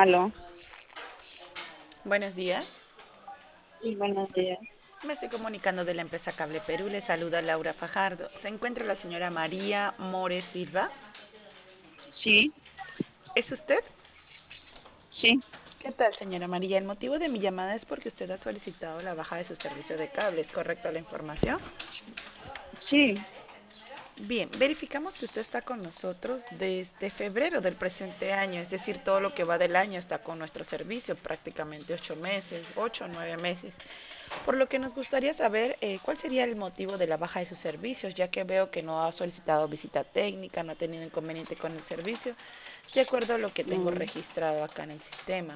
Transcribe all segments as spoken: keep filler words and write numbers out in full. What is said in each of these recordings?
Aló, Buenos días. sí, buenos días. Me estoy comunicando de la empresa Cable Perú. Le saluda Laura Fajardo. Se encuentra la señora María More Silva. Sí, ¿Es usted? sí, ¿Qué tal, señora María? El motivo de mi llamada es porque usted ha solicitado la baja de su servicio de cable. ¿Es correcta la información? sí. Bien, verificamos que usted está con nosotros desde febrero del presente año, es decir, todo lo que va del año está con nuestro servicio, prácticamente ocho meses, ocho o nueve meses. Por lo que nos gustaría saber eh, cuál sería el motivo de la baja de sus servicios, ya que veo que no ha solicitado visita técnica, no ha tenido inconveniente con el servicio, de acuerdo a lo que tengo mm, registrado acá en el sistema.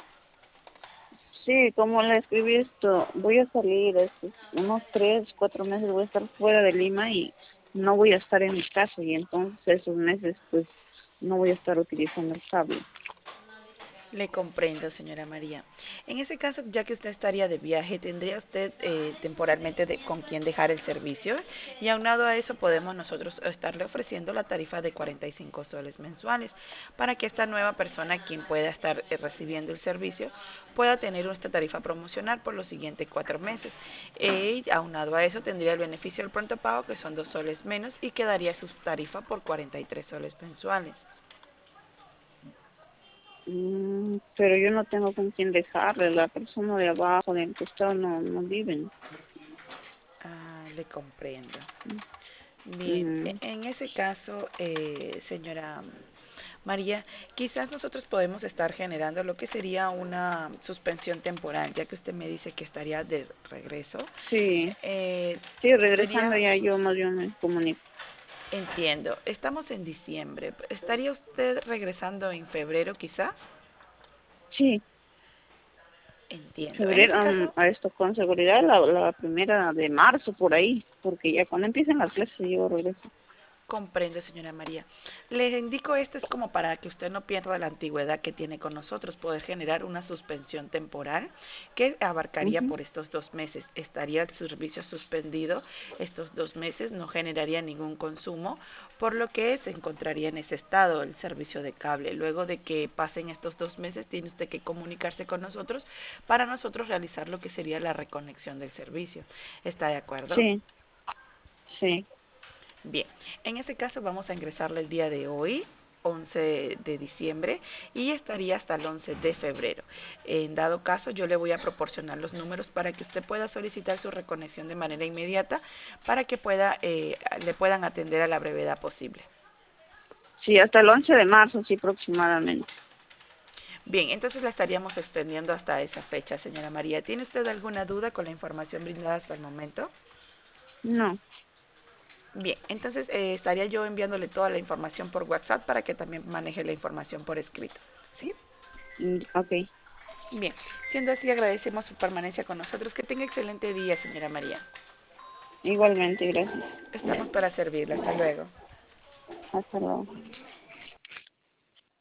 Sí, como le escribí esto, voy a salir estos unos tres, cuatro meses, voy a estar fuera de Lima y no voy a estar en mi casa y entonces esos meses pues no voy a estar utilizando el cable. Le comprendo, señora María. En ese caso, ya que usted estaría de viaje, ¿tendría usted eh, temporalmente de- con quién dejar el servicio? Y aunado a eso, podemos nosotros estarle ofreciendo la tarifa de cuarenta y cinco soles mensuales para que esta nueva persona, quien pueda estar eh, recibiendo el servicio, pueda tener esta tarifa promocional por los siguientes cuatro meses. Eh, Y aunado a eso, tendría el beneficio del pronto pago, que son dos soles menos, y quedaría su tarifa por cuarenta y tres soles mensuales. Mm, pero yo no tengo con quién dejarle, la persona de abajo, del costado no, no viven. Ah, le comprendo. Bien, e- Mm, en ese caso, eh, señora María, quizás nosotros podemos estar generando lo que sería una suspensión temporal, ya que usted me dice que estaría de regreso. sí, Eh, sí, regresando sería, ya yo más bien me comunico. entiendo, estamos en diciembre. ¿Estaría usted regresando en febrero quizá? Sí. Entiendo. En Febrero, ese mm, caso, a esto con seguridad la, la primera de marzo por ahí, porque ya cuando empiecen las clases yo regreso. comprendo, señora María. Les indico esto es como para que usted no pierda la antigüedad que tiene con nosotros, poder generar una suspensión temporal que abarcaría Ujú. por estos dos meses. Estaría el servicio suspendido estos dos meses, no generaría ningún consumo, por lo que se encontraría en ese estado el servicio de cable. Luego de que pasen estos dos meses, tiene usted que comunicarse con nosotros para nosotros realizar lo que sería la reconexión del servicio. ¿Está de acuerdo? Sí, sí. Bien, en ese caso vamos a ingresarle el día de hoy, once de diciembre, y estaría hasta el once de febrero. En dado caso, yo le voy a proporcionar los números para que usted pueda solicitar su reconexión de manera inmediata para que pueda, eh, le puedan atender a la brevedad posible. Sí, hasta el once de marzo, sí, aproximadamente. Bien, entonces la estaríamos extendiendo hasta esa fecha, señora María. ¿Tiene usted alguna duda con la información brindada hasta el momento? No. Bien, entonces eh, estaría yo enviándole toda la información por WhatsApp para que también maneje la información por escrito. ¿Sí? Mm, ok. Bien, siendo así, agradecemos su permanencia con nosotros. Que tenga excelente día, señora María. Igualmente, gracias. Estamos para servirle. Hasta luego. Hasta luego.